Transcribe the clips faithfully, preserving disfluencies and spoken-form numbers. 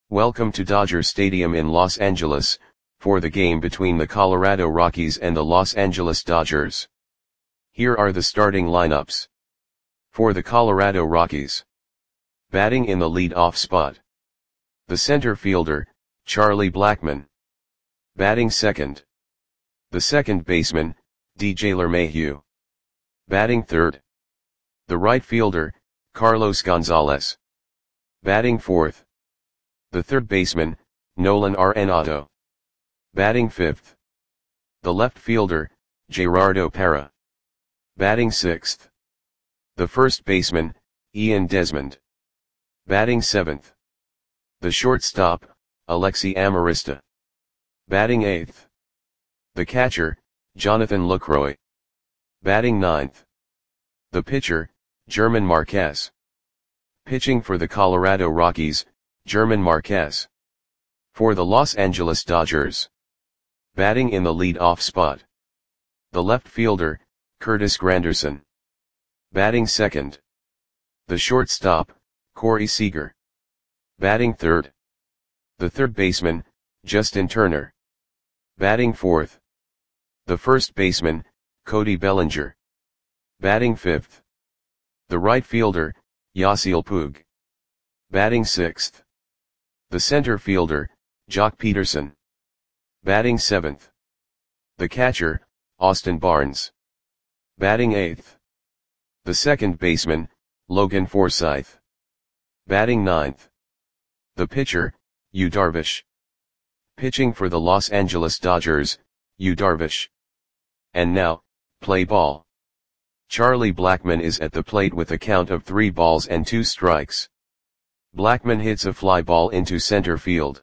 Welcome to Dodger Stadium in Los Angeles, for the game between the Colorado Rockies and the Los Angeles Dodgers. Here are the starting lineups. For the Colorado Rockies. Batting in the lead-off spot. The center fielder, Charlie Blackmon. Batting second. The second baseman, D J LeMahieu. Batting third. The right fielder, Carlos Gonzalez. Batting fourth. The third baseman, Nolan Arenado. Batting fifth. The left fielder, Gerardo Parra. Batting sixth. The first baseman, Ian Desmond. Batting seventh. The shortstop, Alexi Amarista. Batting eighth. The catcher, Jonathan Lucroy. Batting ninth. The pitcher, German Marquez. Pitching for the Colorado Rockies, German Marquez. For the Los Angeles Dodgers. Batting in the lead-off spot. The left fielder, Curtis Granderson. Batting second. The shortstop, Corey Seager. Batting third. The third baseman, Justin Turner. Batting fourth. The first baseman, Cody Bellinger. Batting fifth. The right fielder, Yasiel Puig. Batting sixth. The center fielder, Joc Pederson. Batting seventh. The catcher, Austin Barnes. Batting eighth. The second baseman, Logan Forsythe. Batting ninth. The pitcher, Yu Darvish. Pitching for the Los Angeles Dodgers, Yu Darvish. And now, play ball. Charlie Blackmon is at the plate with a count of three balls and two strikes. Blackmon hits a fly ball into center field.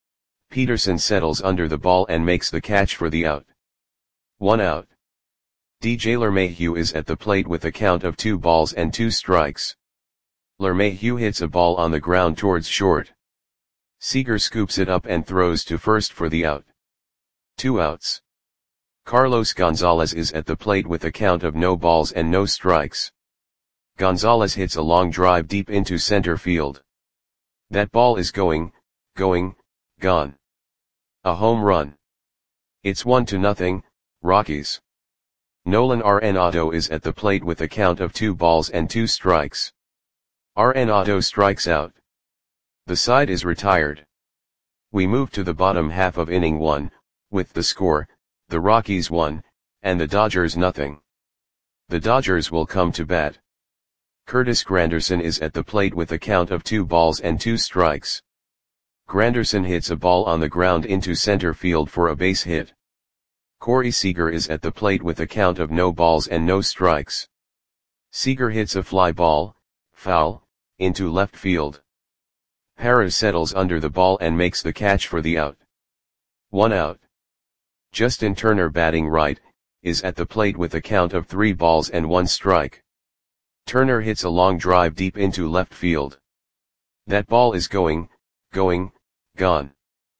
Pederson settles under the ball and makes the catch for the out. One out. D J LeMahieu is at the plate with a count of two balls and two strikes. LeMahieu hits a ball on the ground towards short. Seager scoops it up and throws to first for the out. Two outs. Carlos Gonzalez is at the plate with a count of no balls and no strikes. Gonzalez hits a long drive deep into center field. That ball is going, going, gone. A home run. It's one to nothing, Rockies. Nolan Arenado is at the plate with a count of two balls and two strikes. Arenado strikes out. The side is retired. We move to the bottom half of inning one, with the score, the Rockies one, and the Dodgers nothing. The Dodgers will come to bat. Curtis Granderson is at the plate with a count of two balls and two strikes. Granderson hits a ball on the ground into center field for a base hit. Corey Seager is at the plate with a count of no balls and no strikes. Seager hits a fly ball, foul, into left field. Parra settles under the ball and makes the catch for the out. One out. Justin Turner, batting right, is at the plate with a count of three balls and one strike. Turner hits a long drive deep into left field. That ball is going, going, gone.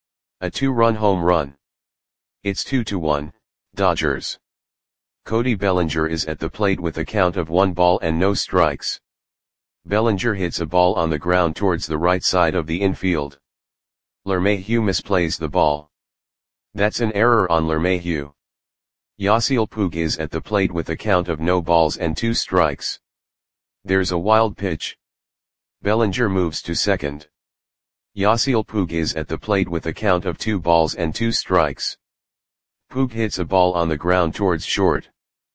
A two-run home run. It's two to one, Dodgers. Cody Bellinger is at the plate with a count of one ball and no strikes. Bellinger hits a ball on the ground towards the right side of the infield. LeMahieu misplays the ball. That's an error on LeMahieu. Yasiel Puig is at the plate with a count of no balls and two strikes. There's a wild pitch. Bellinger moves to second. Yasiel Puig is at the plate with a count of two balls and two strikes. Puig hits a ball on the ground towards short.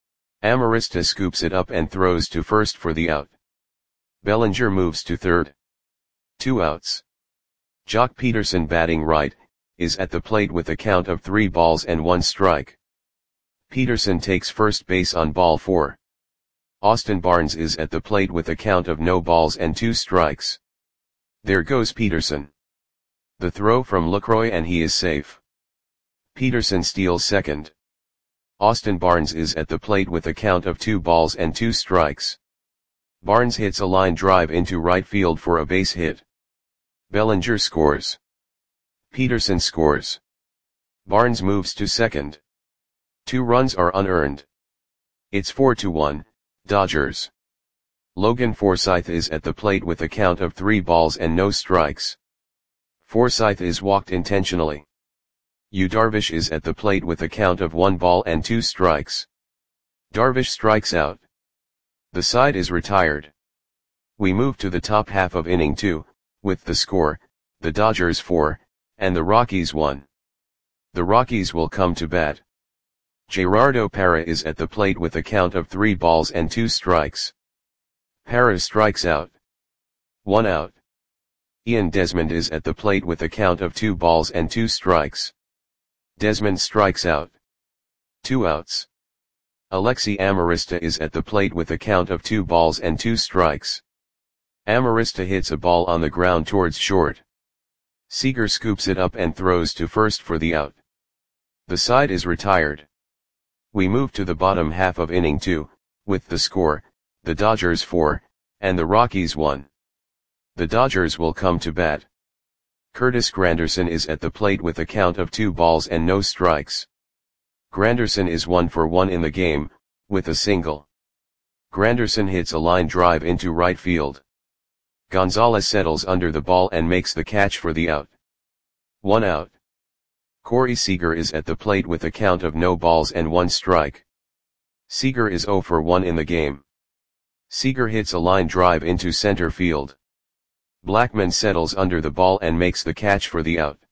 Amarista scoops it up and throws to first for the out. Bellinger moves to third. Two outs. Joc Pederson, batting right, is at the plate with a count of three balls and one strike. Pederson takes first base on ball four. Austin Barnes is at the plate with a count of no balls and two strikes. There goes Pederson. The throw from Lucroy and he is safe. Pederson steals second. Austin Barnes is at the plate with a count of two balls and two strikes. Barnes hits a line drive into right field for a base hit. Bellinger scores. Pederson scores. Barnes moves to second. Two runs are unearned. It's four to one, Dodgers. Logan Forsythe is at the plate with a count of three balls and no strikes. Forsyth is walked intentionally. Yu Darvish is at the plate with a count of one ball and two strikes. Darvish strikes out. The side is retired. We move to the top half of inning two, with the score, the Dodgers four, and the Rockies one. The Rockies will come to bat. Gerardo Parra is at the plate with a count of three balls and two strikes. Parra strikes out. One out. Ian Desmond is at the plate with a count of two balls and two strikes. Desmond strikes out. Two outs. Alexi Amarista is at the plate with a count of two balls and two strikes. Amarista hits a ball on the ground towards short. Seager scoops it up and throws to first for the out. The side is retired. We move to the bottom half of inning two, with the score, the Dodgers four, and the Rockies one. The Dodgers will come to bat. Curtis Granderson is at the plate with a count of two balls and no strikes. Granderson is one for one in the game, with a single. Granderson hits a line drive into right field. Gonzalez settles under the ball and makes the catch for the out. One out. Corey Seager is at the plate with a count of no balls and one strike. Seager is zero for one in the game. Seager hits a line drive into center field. Blackmon settles under the ball and makes the catch for the out.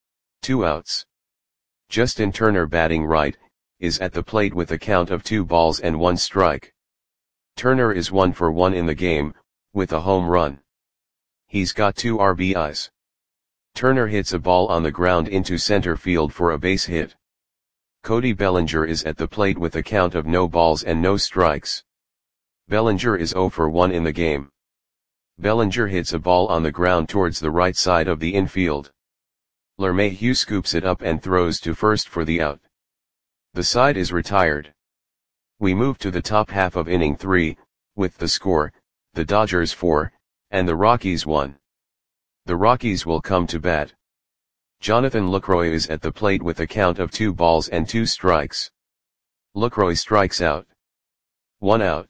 Two outs. Justin Turner, batting right, is at the plate with a count of two balls and one strike. Turner is one for one in the game, with a home run. He's got two R B Is. Turner hits a ball on the ground into center field for a base hit. Cody Bellinger is at the plate with a count of no balls and no strikes. Bellinger is zero for one in the game. Bellinger hits a ball on the ground towards the right side of the infield. LeMahieu scoops it up and throws to first for the out. The side is retired. We move to the top half of inning three, with the score, the Dodgers four, and the Rockies one. The Rockies will come to bat. Jonathan Lucroy is at the plate with a count of two balls and two strikes. Lucroy strikes out. One out.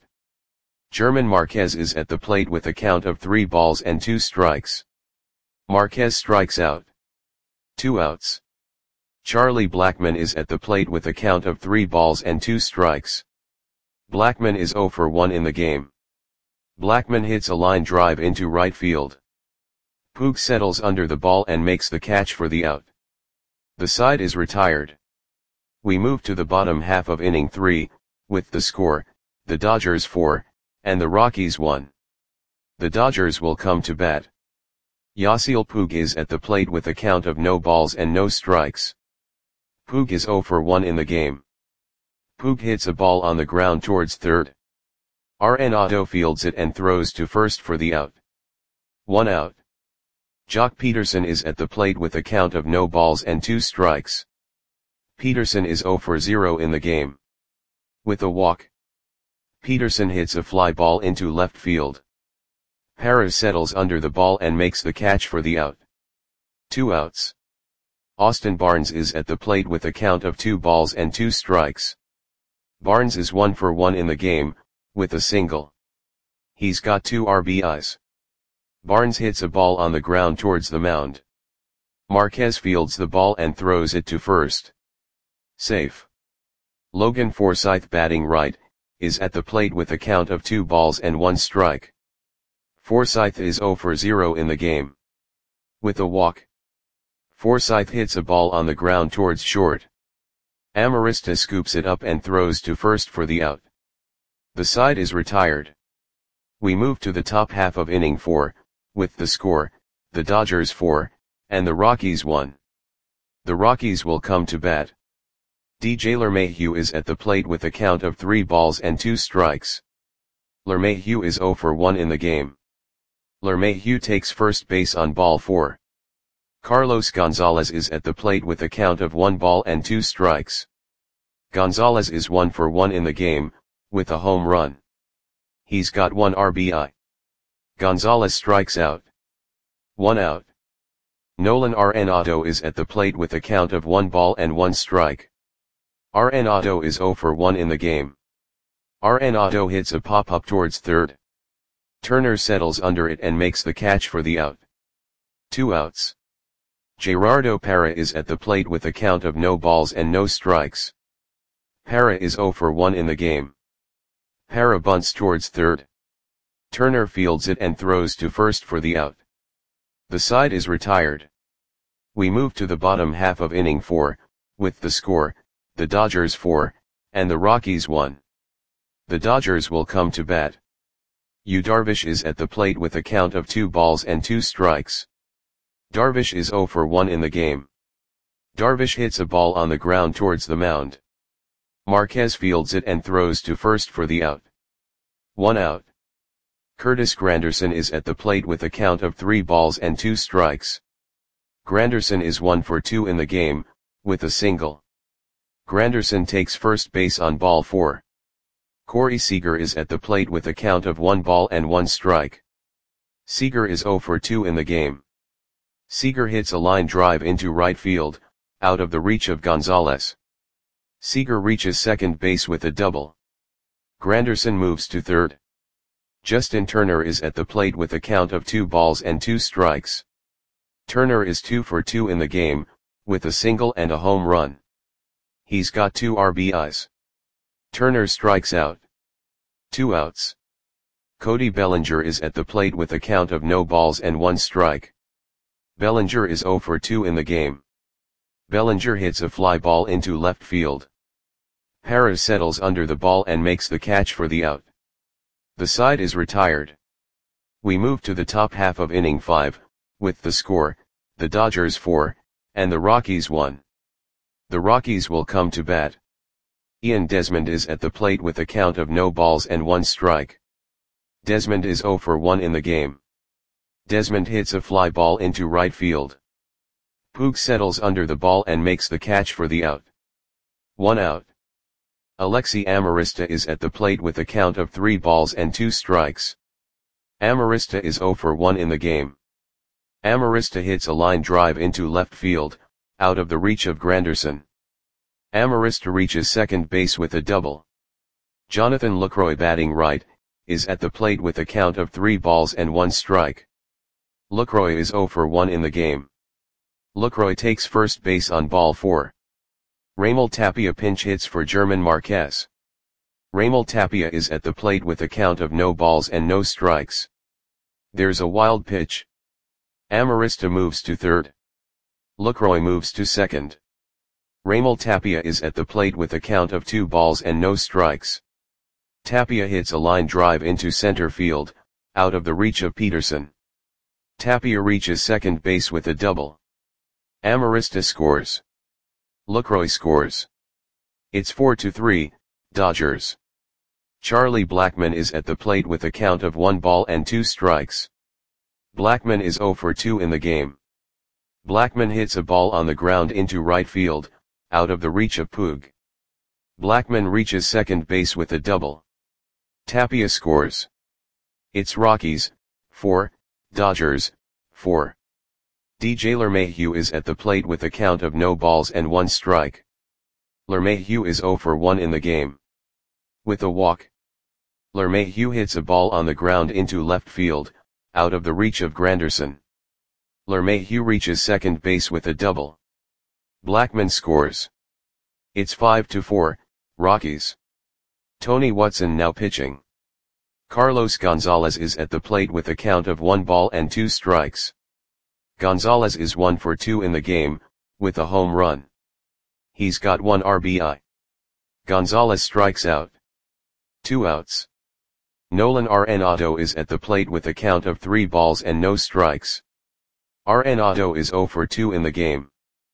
German Marquez is at the plate with a count of three balls and two strikes. Marquez strikes out. Two outs. Charlie Blackmon is at the plate with a count of three balls and two strikes. Blackmon is zero for one in the game. Blackmon hits a line drive into right field. Puig settles under the ball and makes the catch for the out. The side is retired. We move to the bottom half of inning three, with the score, the Dodgers four, and the Rockies one. The Dodgers will come to bat. Yasiel Puig is at the plate with a count of no balls and no strikes. Puig is zero for one in the game. Puig hits a ball on the ground towards third. Arenado fields it and throws to first for the out. One out. Jock Peterson is at the plate with a count of no balls and two strikes. Peterson is zero for zero in the game. With a walk. Peterson hits a fly ball into left field. Parra settles under the ball and makes the catch for the out. Two outs. Austin Barnes is at the plate with a count of two balls and two strikes. Barnes is one for one in the game, with a single. He's got two R B Is. Barnes hits a ball on the ground towards the mound. Marquez fields the ball and throws it to first. Safe. Logan Forsythe, batting right, is at the plate with a count of two balls and one strike. Forsythe is zero for zero in the game. With a walk. Forsythe hits a ball on the ground towards short. Amarista scoops it up and throws to first for the out. The side is retired. We move to the top half of inning four, with the score, the Dodgers four, and the Rockies one. The Rockies will come to bat. D J LeMahieu is at the plate with a count of three balls and two strikes. LeMahieu is zero for one in the game. LeMahieu takes first base on ball four. Carlos Gonzalez is at the plate with a count of one ball and two strikes. Gonzalez is one for one in the game, with a home run. He's got one R B I. Gonzalez strikes out. One out. Nolan Arenado is at the plate with a count of one ball and one strike. Arenado is zero for one in the game. Arenado hits a pop-up towards third. Turner settles under it and makes the catch for the out. Two outs. Gerardo Parra is at the plate with a count of no balls and no strikes. Parra is zero for one in the game. Parra bunts towards third. Turner fields it and throws to first for the out. The side is retired. We move to the bottom half of inning four, with the score, the Dodgers four, and the Rockies one. The Dodgers will come to bat. Yu Darvish is at the plate with a count of two balls and two strikes. Darvish is zero for one in the game. Darvish hits a ball on the ground towards the mound. Marquez fields it and throws to first for the out. One out. Curtis Granderson is at the plate with a count of three balls and two strikes. Granderson is one for two in the game, with a single. Granderson takes first base on ball four. Corey Seager is at the plate with a count of one ball and one strike. Seager is zero for two in the game. Seager hits a line drive into right field, out of the reach of Gonzalez. Seager reaches second base with a double. Granderson moves to third. Justin Turner is at the plate with a count of two balls and two strikes. Turner is two for two in the game, with a single and a home run. He's got two R B Is. Turner strikes out. Two outs. Cody Bellinger is at the plate with a count of no balls and one strike. Bellinger is zero for two in the game. Bellinger hits a fly ball into left field. Parra settles under the ball and makes the catch for the out. The side is retired. We move to the top half of inning five, with the score, the Dodgers four, and the Rockies one. The Rockies will come to bat. Ian Desmond is at the plate with a count of no balls and one strike. Desmond is zero for one in the game. Desmond hits a fly ball into right field. Puig settles under the ball and makes the catch for the out. One out. Alexi Amarista is at the plate with a count of three balls and two strikes. Amarista is zero for one in the game. Amarista hits a line drive into left field, out of the reach of Granderson. Amarista reaches second base with a double. Jonathan Lucroy, batting right, is at the plate with a count of three balls and one strike. Lucroy is zero for one in the game. Lucroy takes first base on ball four. Raimel Tapia pinch hits for German Marquez. Raimel Tapia is at the plate with a count of no balls and no strikes. There's a wild pitch. Amarista moves to third. Lucroy moves to second. Raimel Tapia is at the plate with a count of two balls and no strikes. Tapia hits a line drive into center field, out of the reach of Peterson. Tapia reaches second base with a double. Amarista scores. Lucroy scores. It's four to three, Dodgers. Charlie Blackmon is at the plate with a count of one ball and two strikes. Blackmon is zero for two in the game. Blackmon hits a ball on the ground into right field, out of the reach of Puig. Blackmon reaches second base with a double. Tapia scores. It's Rockies, four, Dodgers, four. D J LeMahieu is at the plate with a count of no balls and one strike. LeMahieu is zero for one in the game. With a walk. LeMahieu hits a ball on the ground into left field, out of the reach of Granderson. LeMahieu reaches second base with a double. Blackmon scores. It's five to four, Rockies. Tony Watson now pitching. Carlos Gonzalez is at the plate with a count of one ball and two strikes. Gonzalez is one for two in the game, with a home run. He's got one R B I. Gonzalez strikes out. Two outs. Nolan Arenado is at the plate with a count of three balls and no strikes. Arenado is zero for two in the game.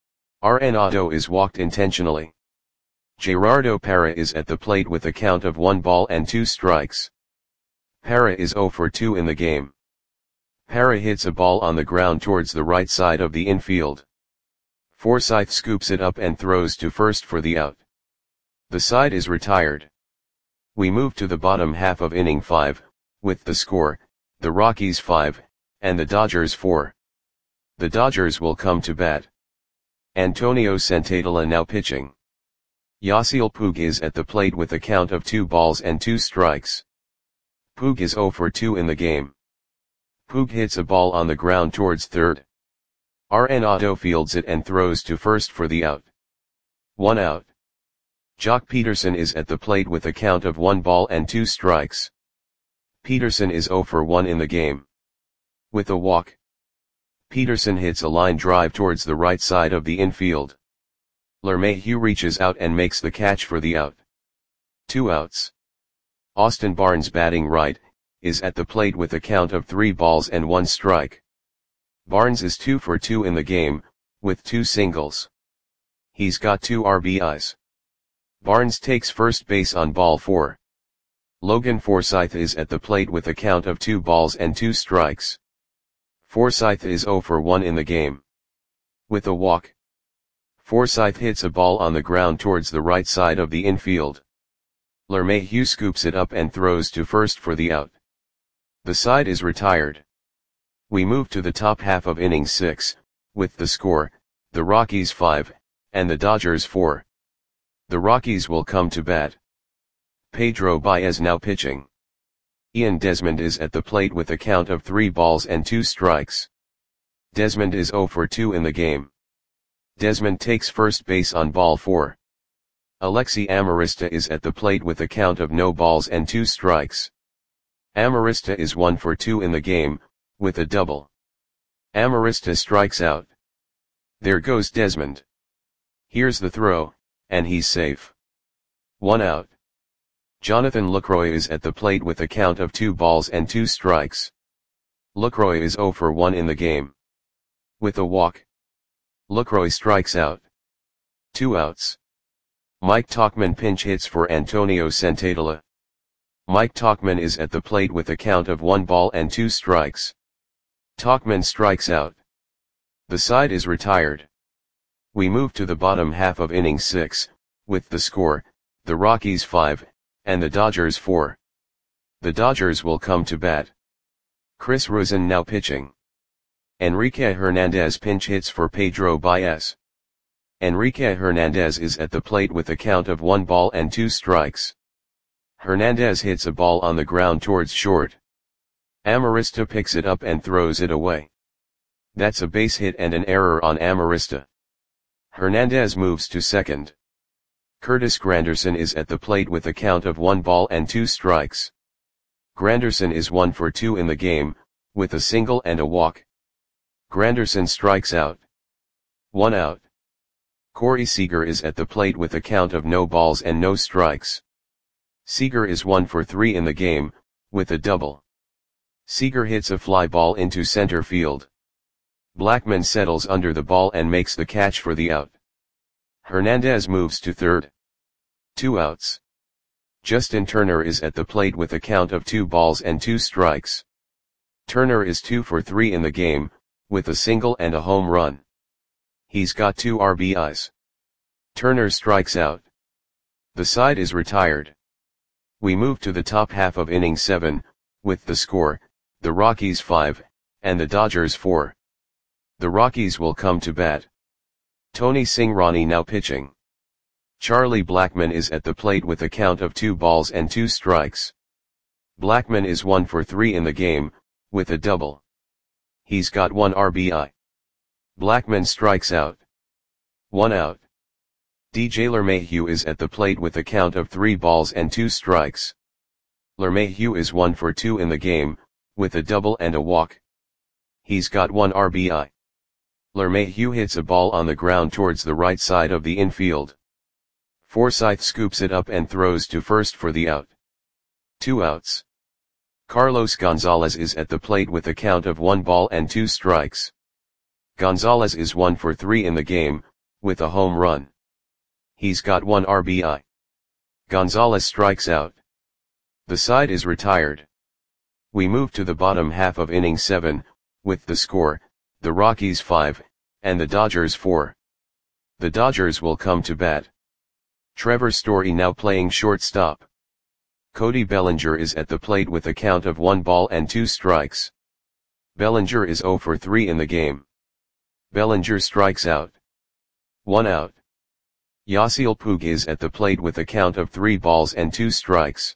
Arenado is walked intentionally. Gerardo Parra is at the plate with a count of one ball and two strikes. Parra is zero for two in the game. Parra hits a ball on the ground towards the right side of the infield. Forsythe scoops it up and throws to first for the out. The side is retired. We move to the bottom half of inning five, with the score, the Rockies five, and the Dodgers four. The Dodgers will come to bat. Antonio Senzatela now pitching. Yasiel Puig is at the plate with a count of two balls and two strikes. Puig is zero for two in the game. Puig hits a ball on the ground towards third. Arenado fields it and throws to first for the out. One out. Jock Peterson is at the plate with a count of one ball and two strikes. Peterson is zero for one in the game. With a walk, Peterson hits a line drive towards the right side of the infield. LeMahieu reaches out and makes the catch for the out. Two outs. Austin Barnes, batting right, is at the plate with a count of three balls and one strike. Barnes is two for two in the game, with two singles. He's got two R B Is. Barnes takes first base on ball four. Logan Forsythe is at the plate with a count of two balls and two strikes. Forsythe is zero for one in the game. With a walk, Forsythe hits a ball on the ground towards the right side of the infield. LeMahieu scoops it up and throws to first for the out. The side is retired. We move to the top half of inning six, with the score, the Rockies five, and the Dodgers four. The Rockies will come to bat. Pedro Baez now pitching. Ian Desmond is at the plate with a count of three balls and two strikes. Desmond is zero for two in the game. Desmond takes first base on ball four. Alexi Amarista is at the plate with a count of no balls and two strikes. Amarista is one for two in the game, with a double. Amarista strikes out. There goes Desmond. Here's the throw, and he's safe. One out. Jonathan Lucroy is at the plate with a count of two balls and two strikes. Lucroy is zero for one in the game. With a walk, Lucroy strikes out. Two outs. Mike Tauchman pinch hits for Antonio Senzatela. Mike Tauchman is at the plate with a count of one ball and two strikes. Tauchman strikes out. The side is retired. We move to the bottom half of inning six, with the score, the Rockies five, and the Dodgers four. The Dodgers will come to bat. Chris Rosen now pitching. Enrique Hernandez pinch hits for Pedro Baez. Enrique Hernandez is at the plate with a count of one ball and two strikes. Hernandez hits a ball on the ground towards short. Amarista picks it up and throws it away. That's a base hit and an error on Amarista. Hernandez moves to second. Curtis Granderson is at the plate with a count of one ball and two strikes. Granderson is one for two in the game, with a single and a walk. Granderson strikes out. One out. Corey Seager is at the plate with a count of no balls and no strikes. Seager is one for three in the game, with a double. Seager hits a fly ball into center field. Blackman settles under the ball and makes the catch for the out. Hernandez moves to third. Two outs. Justin Turner is at the plate with a count of two balls and two strikes. Turner is two for three in the game, with a single and a home run. He's got two R B Is. Turner strikes out. The side is retired. We move to the top half of inning seven, with the score, the Rockies five, and the Dodgers four. The Rockies will come to bat. Tony Cingrani now pitching. Charlie Blackmon is at the plate with a count of two balls and two strikes. Blackmon is one for three in the game, with a double. He's got one R B I. Blackmon strikes out. One out. D J LeMahieu is at the plate with a count of three balls and two strikes. LeMahieu is one for two in the game, with a double and a walk. He's got one R B I. LeMahieu hits a ball on the ground towards the right side of the infield. Forsythe scoops it up and throws to first for the out. Two outs. Carlos Gonzalez is at the plate with a count of one ball and two strikes. Gonzalez is one for three in the game, with a home run. He's got one R B I. Gonzalez strikes out. The side is retired. We move to the bottom half of inning seven, with the score, the Rockies five, and the Dodgers four. The Dodgers will come to bat. Trevor Story now playing shortstop. Cody Bellinger is at the plate with a count of one ball and two strikes. Bellinger is zero for three in the game. Bellinger strikes out. One out. Yasiel Puig is at the plate with a count of three balls and two strikes.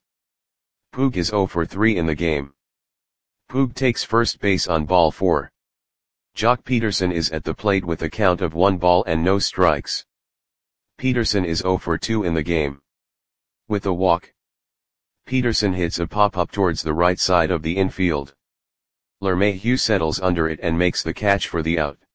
Puig is zero for three in the game. Puig takes first base on ball four. Jock Peterson is at the plate with a count of one ball and no strikes. Peterson is zero for two in the game. With a walk, Peterson hits a pop-up towards the right side of the infield. LeMahieu settles under it and makes the catch for the out.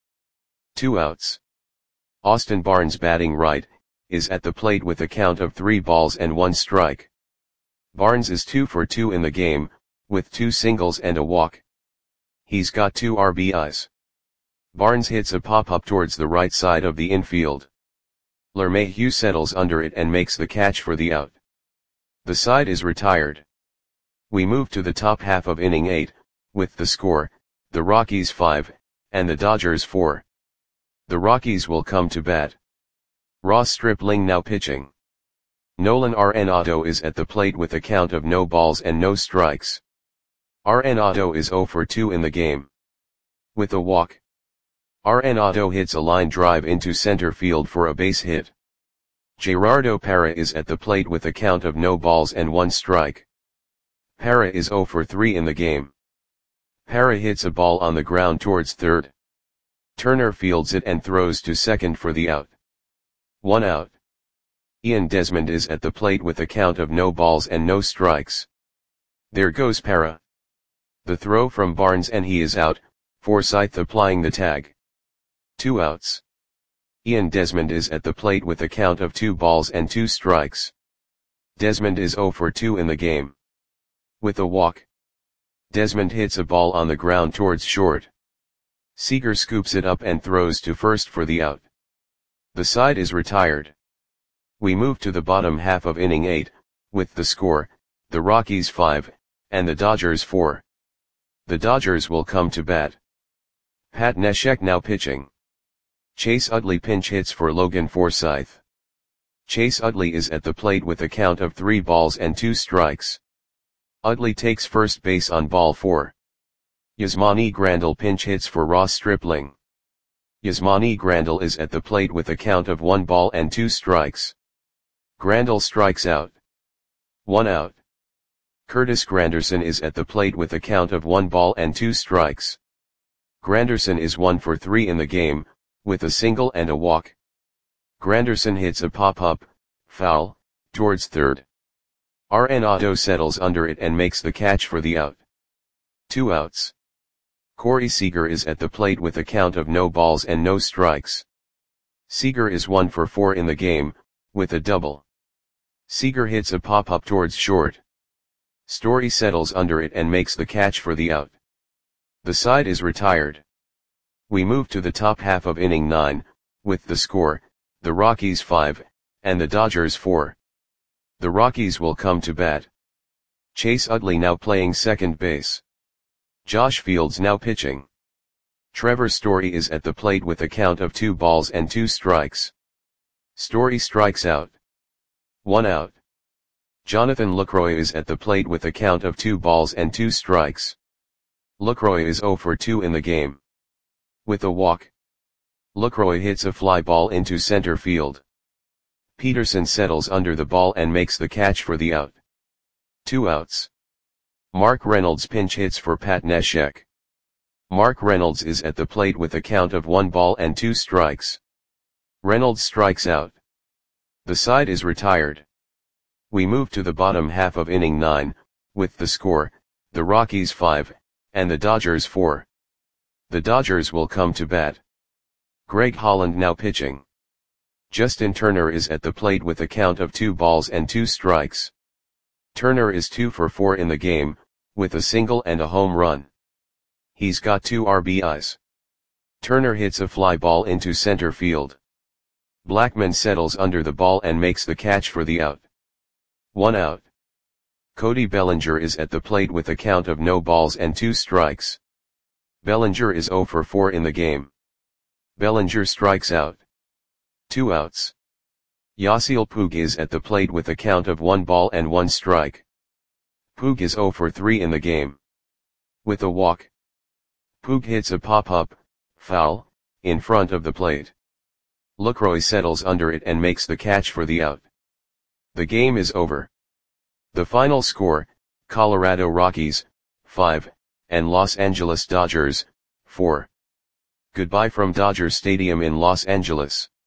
Two outs. Austin Barnes, batting right, is at the plate with a count of three balls and one strike. Barnes is two for two in the game, with two singles and a walk. He's got two R B Is. Barnes hits a pop-up towards the right side of the infield. LeMahieu settles under it and makes the catch for the out. The side is retired. We move to the top half of inning eight, with the score, the Rockies five, and the Dodgers four. The Rockies will come to bat. Ross Stripling now pitching. Nolan Arenado is at the plate with a count of no balls and no strikes. Arenado is zero for two in the game. With a walk, Arenado hits a line drive into center field for a base hit. Gerardo Parra is at the plate with a count of no balls and one strike. Parra is zero for three in the game. Parra hits a ball on the ground towards third. Turner fields it and throws to second for the out. One out. Ian Desmond is at the plate with a count of no balls and no strikes. There goes Parra. The throw from Barnes and he is out, Forsythe applying the tag. Two outs. Ian Desmond is at the plate with a count of two balls and two strikes. Desmond is zero for two in the game. With a walk, Desmond hits a ball on the ground towards short. Seager scoops it up and throws to first for the out. The side is retired. We move to the bottom half of inning eight, with the score, the Rockies five, and the Dodgers four. The Dodgers will come to bat. Pat Neshek now pitching. Chase Utley pinch hits for Logan Forsythe. Chase Utley is at the plate with a count of three balls and two strikes. Utley takes first base on ball four. Yasmani Grandal pinch hits for Ross Stripling. Yasmani Grandal is at the plate with a count of one ball and two strikes. Grandal strikes out. One out. Curtis Granderson is at the plate with a count of one ball and two strikes. Granderson is one for three in the game, with a single and a walk. Granderson hits a pop-up, foul, towards third. Arenado settles under it and makes the catch for the out. Two outs. Corey Seager is at the plate with a count of no balls and no strikes. Seager is one for four in the game, with a double. Seager hits a pop-up towards short. Story settles under it and makes the catch for the out. The side is retired. We move to the top half of inning nine, with the score, the Rockies five, and the Dodgers four. The Rockies will come to bat. Chase Utley now playing second base. Josh Fields now pitching. Trevor Story is at the plate with a count of two balls and two strikes. Story strikes out. One out. Jonathan Lucroy is at the plate with a count of two balls and two strikes. Lucroy is zero for two in the game. With a walk, Lucroy hits a fly ball into center field. Peterson settles under the ball and makes the catch for the out. Two outs. Mark Reynolds pinch hits for Pat Neshek. Mark Reynolds is at the plate with a count of one ball and two strikes. Reynolds strikes out. The side is retired. We move to the bottom half of inning nine, with the score, the Rockies five, and the Dodgers four. The Dodgers will come to bat. Greg Holland now pitching. Justin Turner is at the plate with a count of two balls and two strikes. Turner is two for four in the game, with a single and a home run. He's got two R B Is. Turner hits a fly ball into center field. Blackman settles under the ball and makes the catch for the out. One out. Cody Bellinger is at the plate with a count of no balls and two strikes. Bellinger is zero for four in the game. Bellinger strikes out. Two outs. Yasiel Puig is at the plate with a count of one ball and one strike. Puig is zero for three in the game. With a walk, Puig hits a pop-up, foul, in front of the plate. Lucroy settles under it and makes the catch for the out. The game is over. The final score, Colorado Rockies, five, and Los Angeles Dodgers, four. Goodbye from Dodger Stadium in Los Angeles.